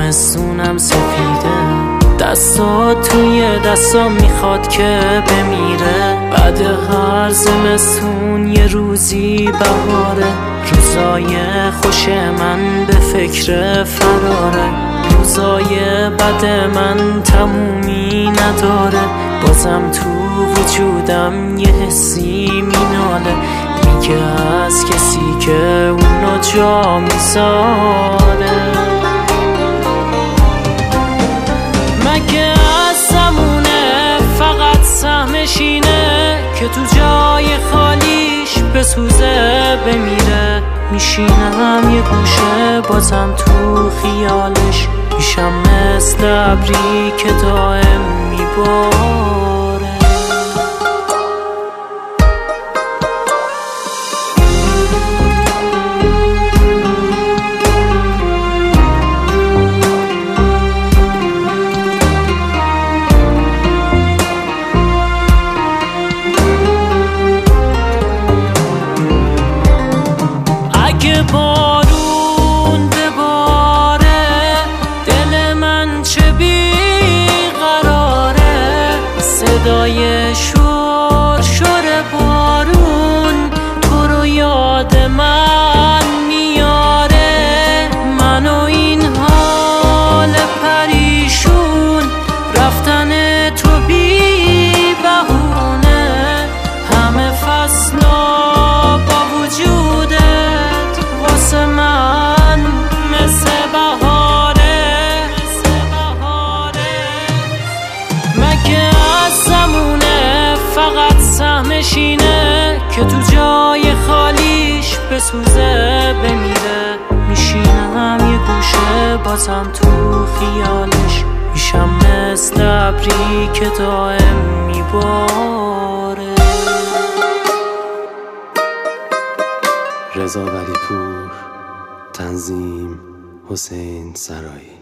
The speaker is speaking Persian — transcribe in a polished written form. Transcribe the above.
زمستونم سفیده، دستات توی دستام میخواد که بمیره. بعد هر زمستون یه روزی بهاره، روزای خوش من به فکر فراره، روزای بد من تمومی نداره. بازم تو وجودم یه حسی میناله، میگه از کسی که اونو جا میذاره. مگه از زمونه فقط سهمش اینه که تو جای خالیش بسوزه بمیره؟ میشینم یه گوشه بازم تو خیالش، میشم مثل ابری که دائم میباره. اگه بارون بباره دل من چه بیقراره، صدای شور شور بارون تو رو یاد من میاره. من و این حال پریشون رفتن تو بی بهونه، همه فصلا با وجوده من مثل بهاره. مگه از زمونه فقط سهمش اینه که تو جای خالیش بسوزه بمیره؟ میشینم یه گوشه بازم تو خیالش، میشم مثل ابری که دائم میباره. رضا ولیپور، تنظیم حسین سرایی.